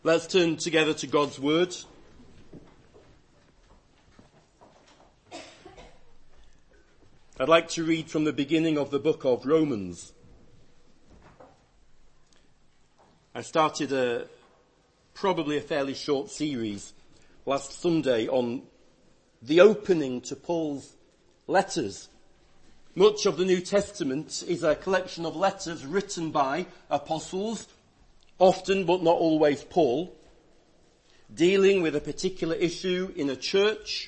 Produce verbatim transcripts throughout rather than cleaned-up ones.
Let's turn together to God's Word. I'd like to read from the beginning of the book of Romans. I started a, probably a fairly short series last Sunday on the opening to Paul's letters. Much of the New Testament is a collection of letters written by apostles, often but not always Paul, dealing with a particular issue in a church.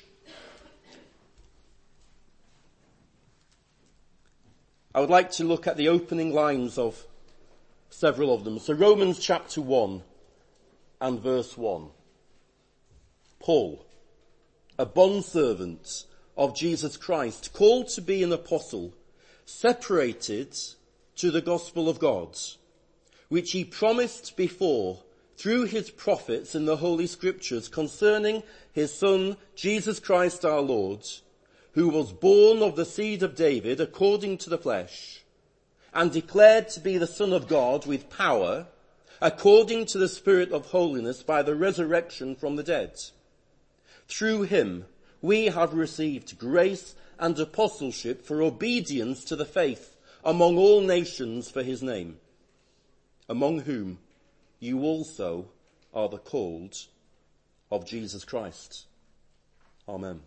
I would like to look at the opening lines of several of them. So Romans chapter one and verse one. Paul, a bondservant of Jesus Christ, called to be an apostle, separated to the gospel of God, which he promised before through his prophets in the Holy Scriptures concerning his Son, Jesus Christ our Lord, who was born of the seed of David according to the flesh, and declared to be the Son of God with power, according to the Spirit of holiness by the resurrection from the dead. Through him we have received grace and apostleship for obedience to the faith among all nations for his name, among whom you also are the called of Jesus Christ. Amen.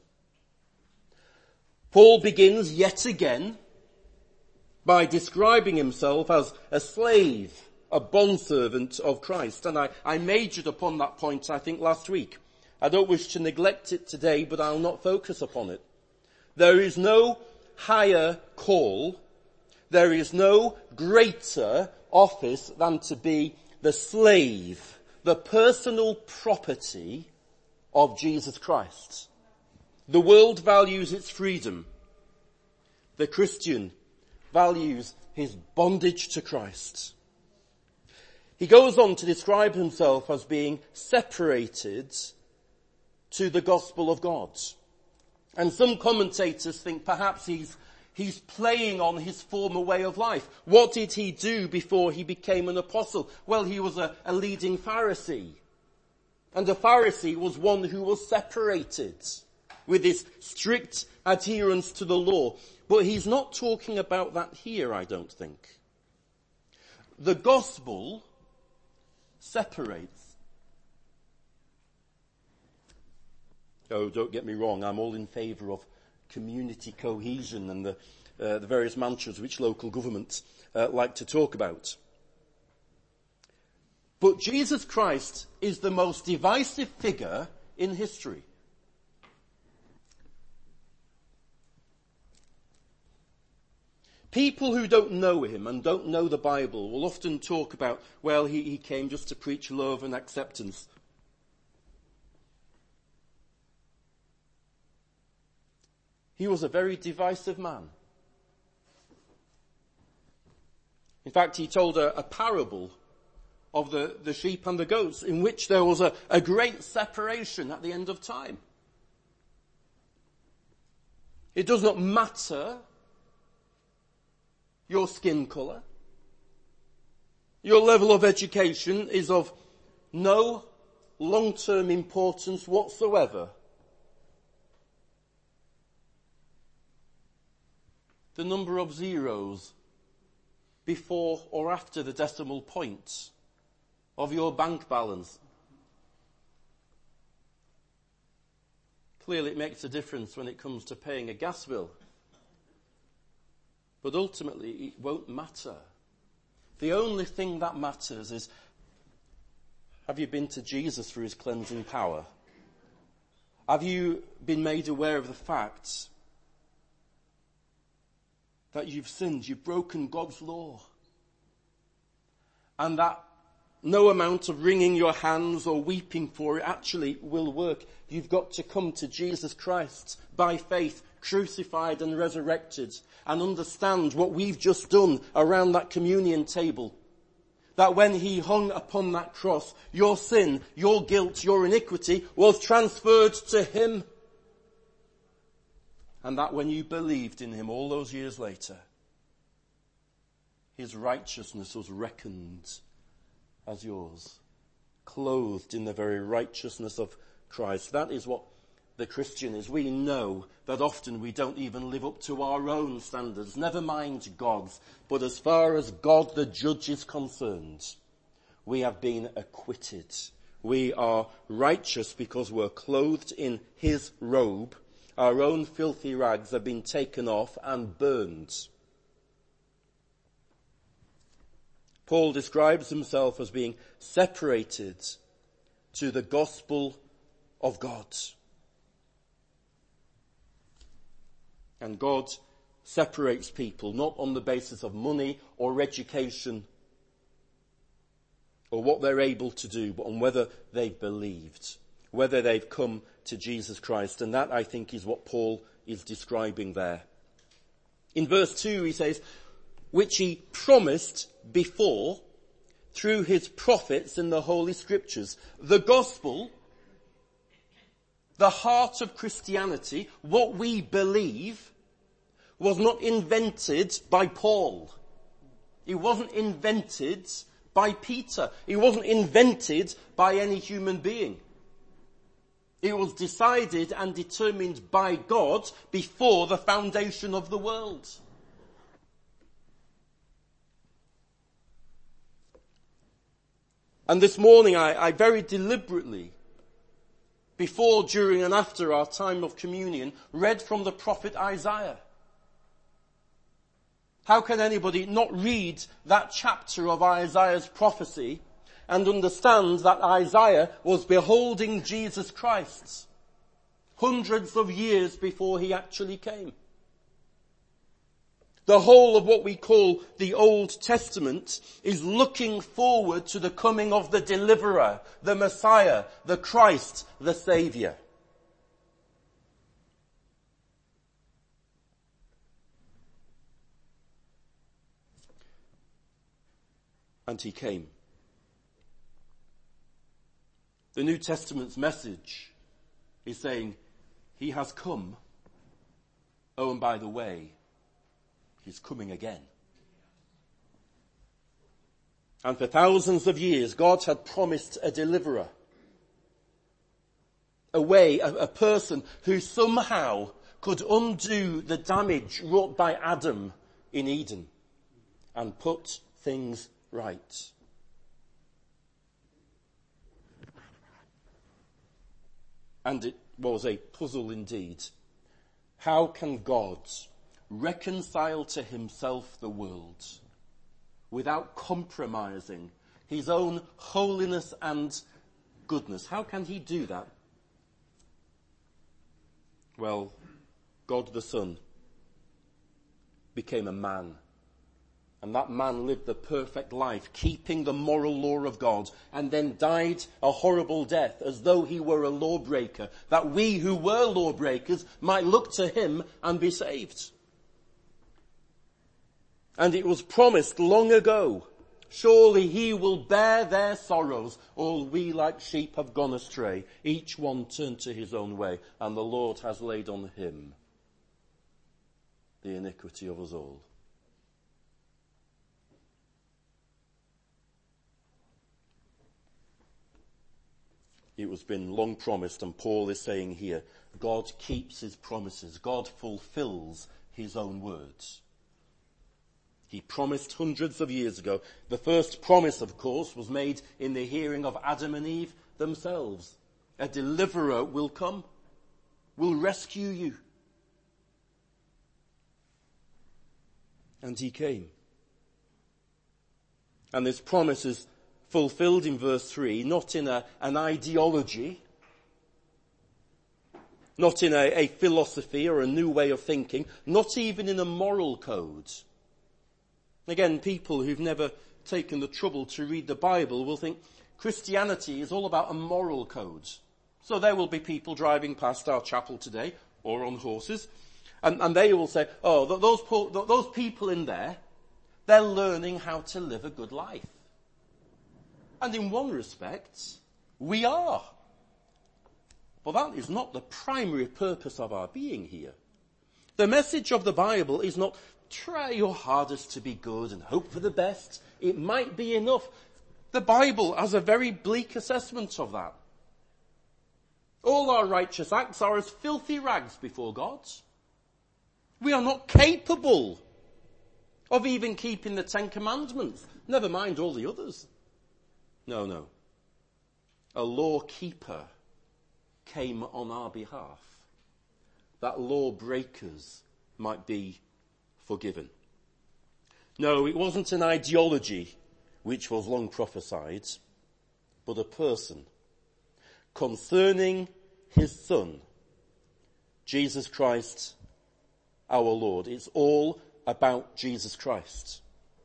Paul begins yet again by describing himself as a slave, a bondservant of Christ. And I, I majored upon that point, I think, last week. I don't wish to neglect it today, but I'll not focus upon it. There is no higher call, there is no greater office than to be the slave, the personal property of Jesus Christ. The world values its freedom. The Christian values his bondage to Christ. He goes on to describe himself as being separated to the gospel of God. And some commentators think perhaps he's He's playing on his former way of life. What did he do before he became an apostle? Well, he was a, a leading Pharisee. And a Pharisee was one who was separated with his strict adherence to the law. But he's not talking about that here, I don't think. The gospel separates. Oh, don't get me wrong, I'm all in favour of community cohesion and the, uh, the various mantras which local governments uh, like to talk about. But Jesus Christ is the most divisive figure in history. People who don't know him and don't know the Bible will often talk about, well, he, he came just to preach love and acceptance. He was a very divisive man. In fact, he told a, a parable of the, the sheep and the goats in which there was a, a great separation at the end of time. It does not matter your skin colour. Your level of education is of no long-term importance whatsoever. The number of zeros before or after the decimal point of your bank balance. Clearly it makes a difference when it comes to paying a gas bill. But ultimately it won't matter. The only thing that matters is, have you been to Jesus for his cleansing power? Have you been made aware of the facts that you've sinned, you've broken God's law, and that no amount of wringing your hands or weeping for it actually will work. You've got to come to Jesus Christ by faith, crucified and resurrected, and understand what we've just done around that communion table. That when he hung upon that cross, your sin, your guilt, your iniquity was transferred to him. And that when you believed in him all those years later, his righteousness was reckoned as yours. clothed in the very righteousness of Christ. That is what the Christian is. We know that often we don't even live up to our own standards, never mind God's. But as far as God the judge is concerned, we have been acquitted. We are righteous because we're clothed in his robe. Our own filthy rags have been taken off and burned. Paul describes himself as being separated to the gospel of God. And God separates people not on the basis of money or education or what they're able to do, but on whether they've believed, whether they've come to Jesus Christ. And that, I think, is what Paul is describing there. In verse two, he says, which he promised before through his prophets in the Holy Scriptures. The gospel, the heart of Christianity, what we believe, was not invented by Paul. It wasn't invented by Peter. It wasn't invented by any human being. It was decided and determined by God before the foundation of the world. And this morning I, I very deliberately, before, during and after our time of communion, read from the prophet Isaiah. How can anybody not read that chapter of Isaiah's prophecy and understand that Isaiah was beholding Jesus Christ hundreds of years before he actually came? The whole of what we call the Old Testament is looking forward to the coming of the deliverer, the Messiah, the Christ, the Saviour. And he came. The New Testament's message is saying, he has come. Oh, and by the way, he's coming again. And for thousands of years, God had promised a deliverer. A way, a, a person who somehow could undo the damage wrought by Adam in Eden and put things right. And it was a puzzle indeed. How can God reconcile to himself the world without compromising his own holiness and goodness? How can he do that? Well, God the Son became a man. And that man lived the perfect life, keeping the moral law of God, and then died a horrible death as though he were a lawbreaker, that we who were lawbreakers might look to him and be saved. And it was promised long ago, surely he will bear their sorrows. All we like sheep have gone astray, each one turned to his own way, and the Lord has laid on him the iniquity of us all. It was been long promised, and Paul is saying here, God keeps his promises. God fulfills his own words. He promised hundreds of years ago. The first promise, of course, was made in the hearing of Adam and Eve themselves. A deliverer will come, will rescue you. And he came. And this promise is fulfilled in verse three, not in a, an ideology, not in a, a philosophy or a new way of thinking, not even in a moral code. Again, people who've never taken the trouble to read the Bible will think Christianity is all about a moral code. So there will be people driving past our chapel today, or on horses, and, and they will say, oh, those, those people in there, they're learning how to live a good life. And in one respect, we are. But that is not the primary purpose of our being here. The message of the Bible is not try your hardest to be good and hope for the best. It might be enough. The Bible has a very bleak assessment of that. All our righteous acts are as filthy rags before God. We are not capable of even keeping the Ten Commandments, never mind all the others. No, no. A law keeper came on our behalf, that lawbreakers might be forgiven. No, it wasn't an ideology which was long prophesied, but a person concerning his Son, Jesus Christ, our Lord. It's all about Jesus Christ.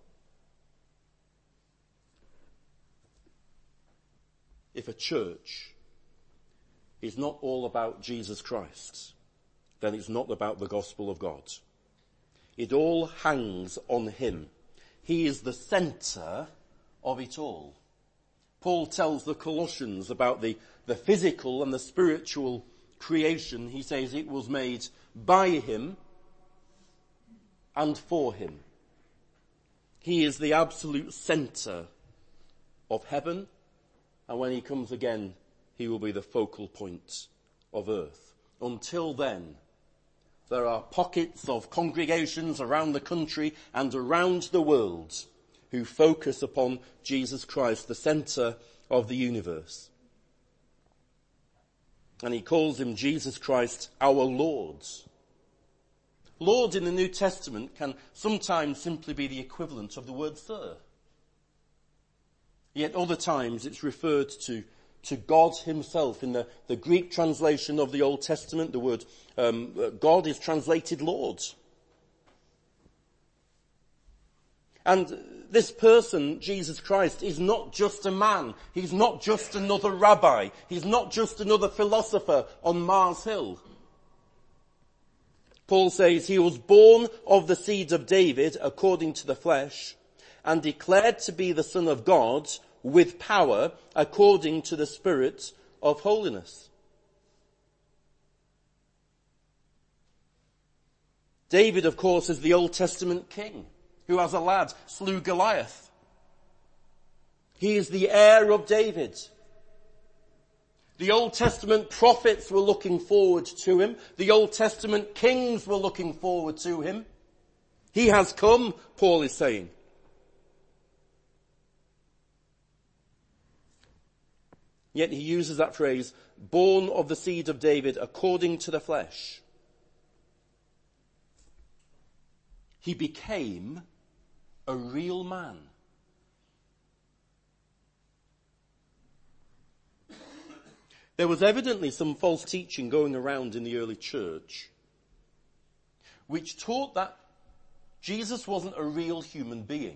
If a church is not all about Jesus Christ, then it's not about the gospel of God. It all hangs on him. He is the centre of it all. Paul tells the Colossians about the, the physical and the spiritual creation. He says it was made by him and for him. He is the absolute centre of heaven, and when he comes again, he will be the focal point of earth. Until then, there are pockets of congregations around the country and around the world who focus upon Jesus Christ, the centre of the universe. And he calls him Jesus Christ, our Lord. Lord in the New Testament can sometimes simply be the equivalent of the word sir. Yet other times it's referred to to God himself. In the, the Greek translation of the Old Testament, the word um, God is translated Lord. And this person, Jesus Christ, is not just a man. He's not just another rabbi. He's not just another philosopher on Mars Hill. Paul says he was born of the seed of David according to the flesh, and declared to be the Son of God with power according to the Spirit of holiness. David, of course, is the Old Testament king who, as a lad, slew Goliath. He is the heir of David. The Old Testament prophets were looking forward to him. The Old Testament kings were looking forward to him. He has come, Paul is saying. Yet he uses that phrase, born of the seed of David according to the flesh. He became a real man. There was evidently some false teaching going around in the early church which taught that Jesus wasn't a real human being.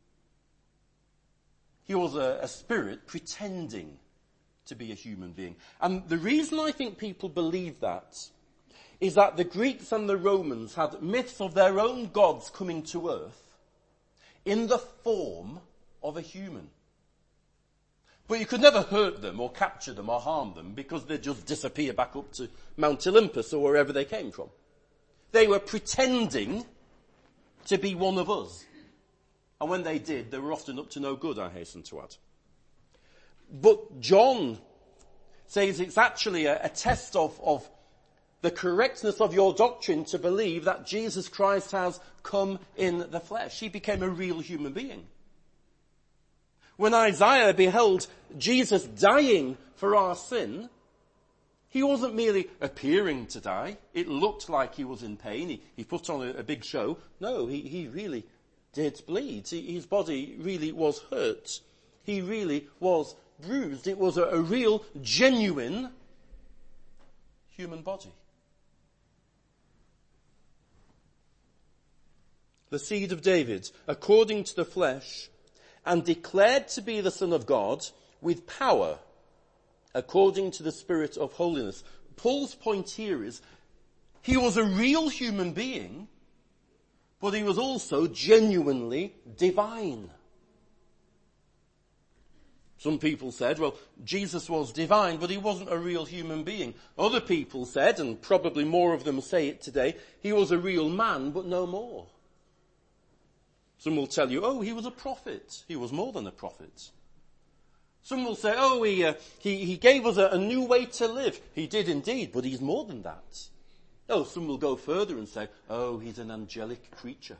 He was a, a spirit pretending to be a human being. And the reason I think people believe that is that the Greeks and the Romans had myths of their own gods coming to earth in the form of a human. But you could never hurt them or capture them or harm them because they'd just disappear back up to Mount Olympus or wherever they came from. They were pretending to be one of us. And when they did, they were often up to no good, I hasten to add. But John says it's actually a, a test of, of the correctness of your doctrine to believe that Jesus Christ has come in the flesh. He became a real human being. When Isaiah beheld Jesus dying for our sin, he wasn't merely appearing to die. It looked like he was in pain. He, he put on a, a big show. No, he, he really did bleed. He, his body really was hurt. He really was bruised. It was a, a real, genuine human body. The seed of David, according to the flesh, and declared to be the Son of God with power, according to the Spirit of holiness. Paul's point here is, he was a real human being, but he was also genuinely divine. Some people said, well, Jesus was divine, but he wasn't a real human being. Other people said, and probably more of them say it today, he was a real man, but no more. Some will tell you, oh, he was a prophet. He was more than a prophet. Some will say, oh, he, uh, he, he gave us a, a new way to live. He did indeed, but he's more than that. Oh, some will go further and say, oh, he's an angelic creature.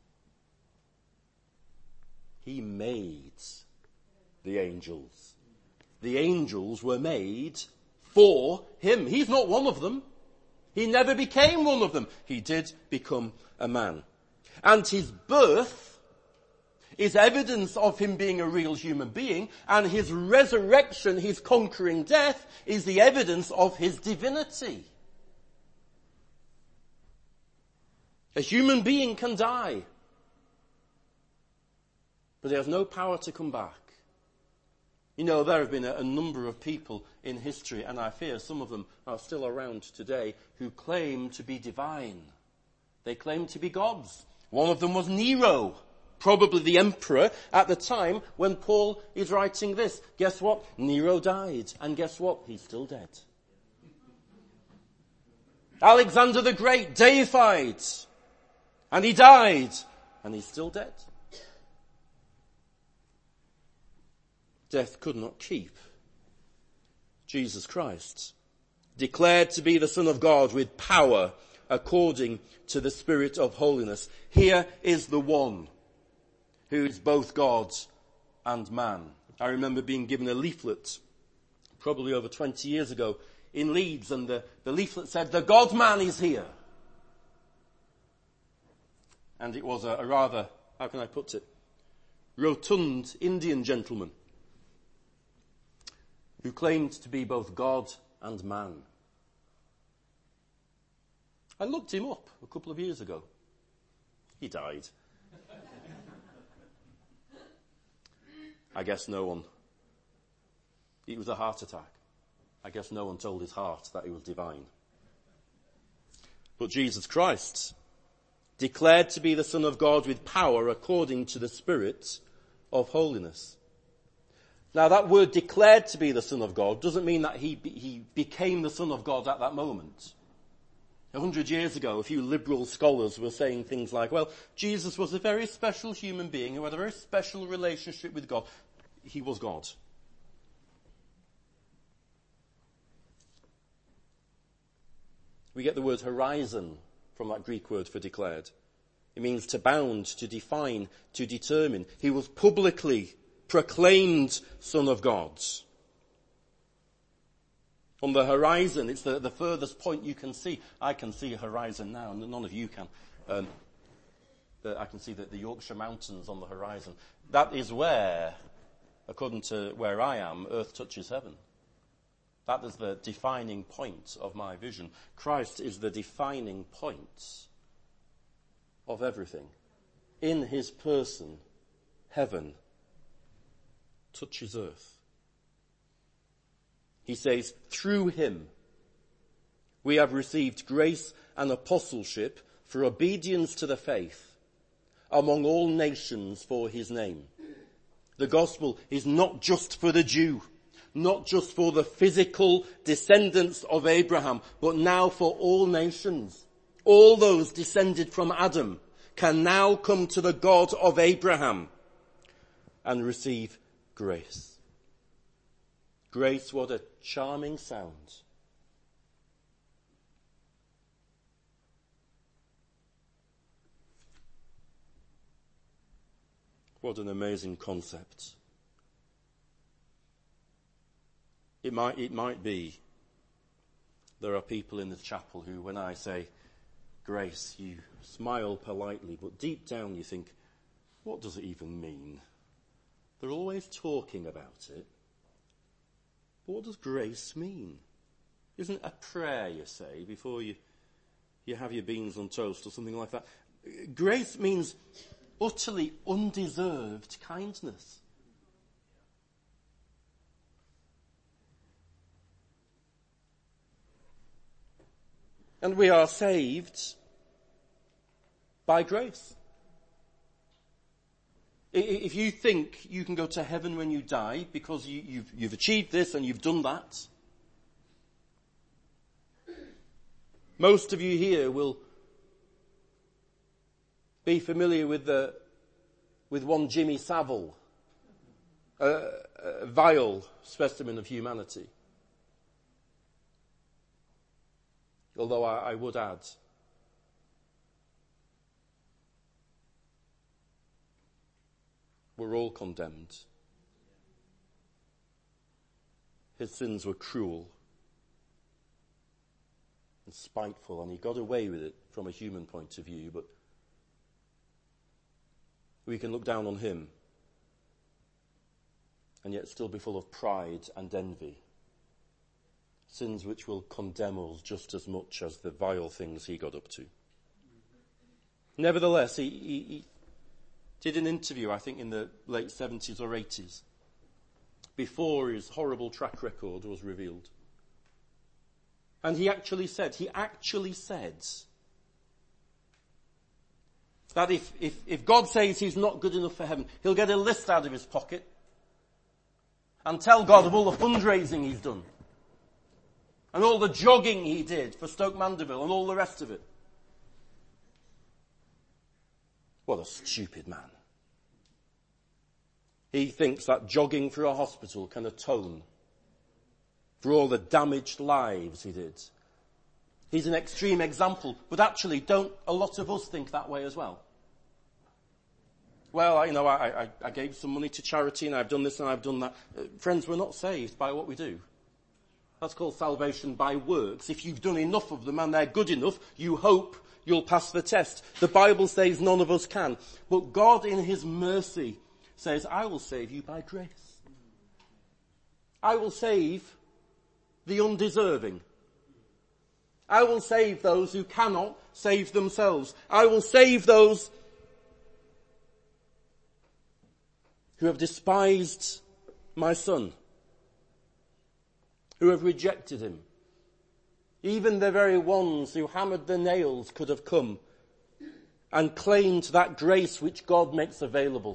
He made the angels. The angels were made for him. He's not one of them. He never became one of them. He did become a man. And his birth is evidence of him being a real human being, and his resurrection, his conquering death, is the evidence of his divinity. A human being can die, but he has no power to come back. You know, there have been a, a number of people in history, and I fear some of them are still around today, who claim to be divine. They claim to be gods. One of them was Nero, probably the emperor at the time when Paul is writing this. Guess what? Nero died, and guess what? He's still dead. Alexander the Great, deified, and he died, and he's still dead. Death could not keep Jesus Christ, declared to be the Son of God with power according to the Spirit of holiness. Here is the one who is both God and man. I remember being given a leaflet probably over twenty years ago in Leeds, and the, the leaflet said, "The God-man is here." And it was a, a rather, how can I put it, rotund Indian gentleman who claimed to be both God and man. I looked him up a couple of years ago. He died. I guess no one, it was a heart attack. I guess no one told his heart that he was divine. But Jesus Christ, declared to be the Son of God with power according to the Spirit of holiness. Now that word declared to be the Son of God doesn't mean that he, be, he became the Son of God at that moment. A hundred years ago, a few liberal scholars were saying things like, well, Jesus was a very special human being who had a very special relationship with God. He was God. We get the word horizon from that Greek word for declared. It means to bound, to define, to determine. He was publicly proclaimed Son of God. On the horizon, it's the, the furthest point you can see. I can see a horizon now, and none of you can. Um, the, I can see the, the Yorkshire Mountains on the horizon. That is where, according to where I am, earth touches heaven. That is the defining point of my vision. Christ is the defining point of everything. In his person, heaven touches earth. He says, through him we have received grace and apostleship for obedience to the faith among all nations for his name. The gospel is not just for the Jew, not just for the physical descendants of Abraham, but now for all nations. All those descended from Adam can now come to the God of Abraham and receive grace. Grace, what a charming sound. What an amazing concept. It might, it might be there are people in the chapel who, when I say grace, you smile politely, but deep down you think, what does it even mean? They're always talking about it. But what does grace mean? Isn't it a prayer, you say, before you, you have your beans on toast or something like that? Grace means utterly undeserved kindness. And we are saved by grace. If you think you can go to heaven when you die because you, you've, you've achieved this and you've done that, most of you here will be familiar with the with one Jimmy Savile, a, a vile specimen of humanity. Although I, I would add, we're all condemned. His sins were cruel and spiteful, and he got away with it from a human point of view, but we can look down on him and yet still be full of pride and envy. Sins which will condemn us just as much as the vile things he got up to. Nevertheless, he, he, he did an interview, I think in the late seventies or eighties, before his horrible track record was revealed. And he actually said, he actually said that if, if, if God says he's not good enough for heaven, he'll get a list out of his pocket and tell God of all the fundraising he's done and all the jogging he did for Stoke Mandeville and all the rest of it. What a stupid man. He thinks that jogging through a hospital can atone for all the damaged lives he did. He's an extreme example, but actually don't a lot of us think that way as well? Well, you know, I, I, I gave some money to charity and I've done this and I've done that. Uh, friends, we're not saved by what we do. That's called salvation by works. If you've done enough of them and they're good enough, you hope you'll pass the test. The Bible says none of us can. But God in his mercy says, I will save you by grace. I will save the undeserving. I will save those who cannot save themselves. I will save those who have despised my son, who have rejected him. Even the very ones who hammered the nails could have come and claimed that grace which God makes available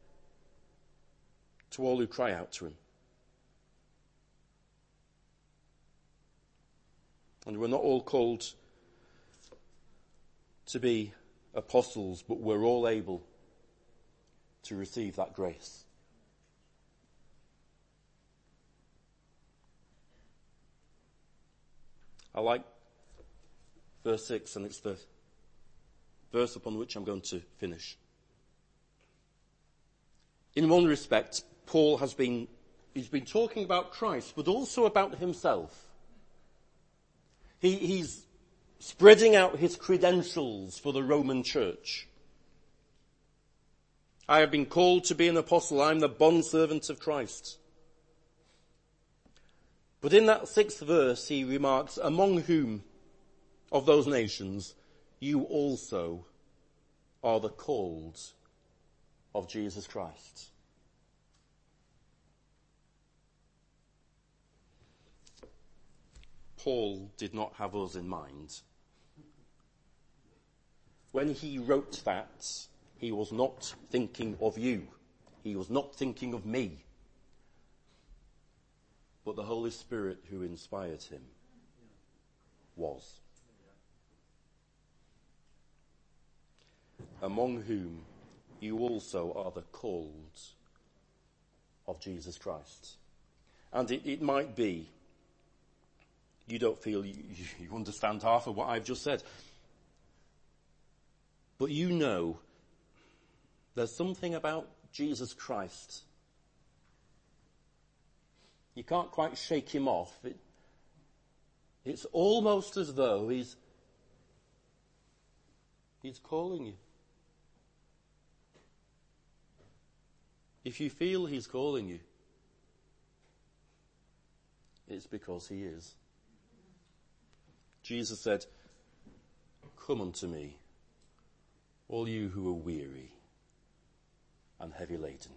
to all who cry out to him. And we're not all called to be apostles, but we're all able to receive that grace. I like verse six, and it's the verse upon which I'm going to finish. In one respect, Paul has been, he's been talking about Christ, but also about himself. He, he's spreading out his credentials for the Roman church. I have been called to be an apostle. I'm the bondservant of Christ. But in that sixth verse, he remarks, among whom of those nations you also are the called of Jesus Christ. Paul did not have us in mind. When he wrote that, he was not thinking of you. He was not thinking of me. But the Holy Spirit who inspired him was. Among whom you also are the called of Jesus Christ. And it, it might be you don't feel you, you understand half of what I've just said. But you know there's something about Jesus Christ. You can't quite shake him off. It, it's almost as though he's, he's calling you. If you feel he's calling you, it's because he is. Jesus said, come unto me, all you who are weary and heavy laden.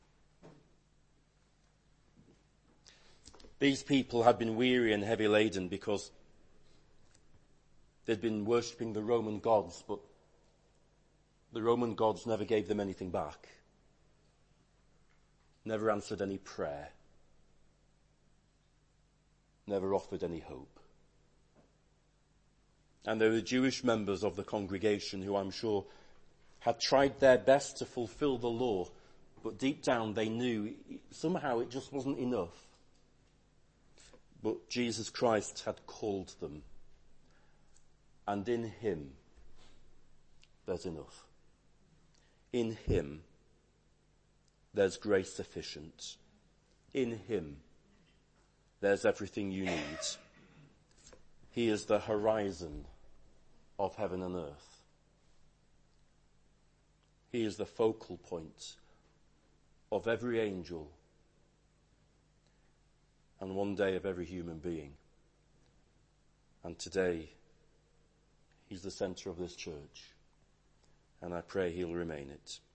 These people had been weary and heavy laden because they'd been worshipping the Roman gods, but the Roman gods never gave them anything back, never answered any prayer, never offered any hope. And there were Jewish members of the congregation who I'm sure had tried their best to fulfill the law, But deep down they knew somehow it just wasn't enough. But Jesus Christ had called them. And in him, there's enough. In him, there's grace sufficient. In him, there's everything you need. He is the horizon of heaven and earth. He is the focal point of every angel and one day of every human being. And today, he's the centre of this church. And I pray he'll remain it.